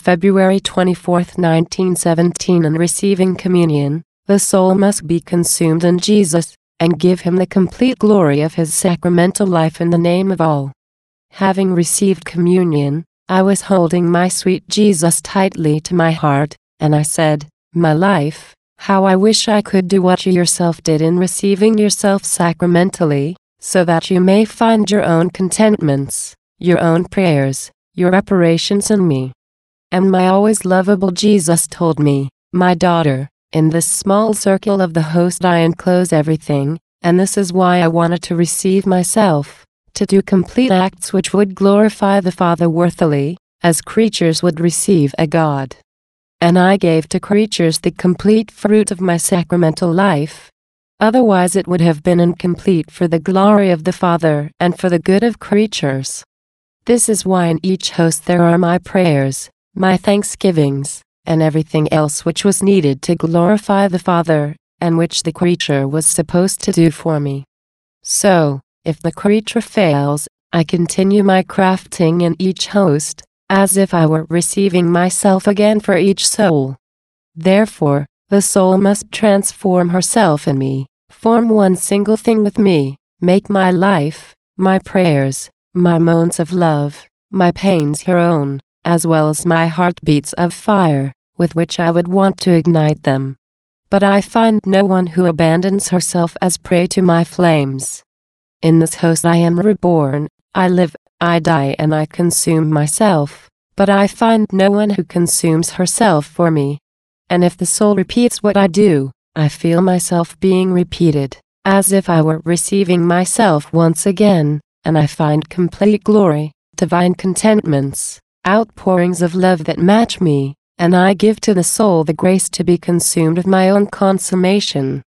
February 24, 1917. In receiving communion, the soul must be consumed in Jesus, and give him the complete glory of his sacramental life in the name of all. Having received communion, I was holding my sweet Jesus tightly to my heart, and I said, "My life, how I wish I could do what you yourself did in receiving yourself sacramentally, so that you may find your own contentments, your own prayers, your reparations in me." And my always lovable Jesus told me, "My daughter, in this small circle of the host I enclose everything, and this is why I wanted to receive myself, to do complete acts which would glorify the Father worthily, as creatures would receive a God. And I gave to creatures the complete fruit of my sacramental life. Otherwise it would have been incomplete for the glory of the Father and for the good of creatures. This is why in each host there are my prayers, my thanksgivings, and everything else which was needed to glorify the Father, and which the creature was supposed to do for me. So, if the creature fails, I continue my crafting in each host, as if I were receiving myself again for each soul. Therefore, the soul must transform herself in me, form one single thing with me, make my life, my prayers, my moans of love, my pains her own, as well as my heartbeats of fire, with which I would want to ignite them. But I find no one who abandons herself as prey to my flames. In this host I am reborn, I live, I die, and I consume myself, but I find no one who consumes herself for me. And if the soul repeats what I do, I feel myself being repeated, as if I were receiving myself once again, and I find complete glory, divine contentments, outpourings of love that match me, and I give to the soul the grace to be consumed of my own consummation.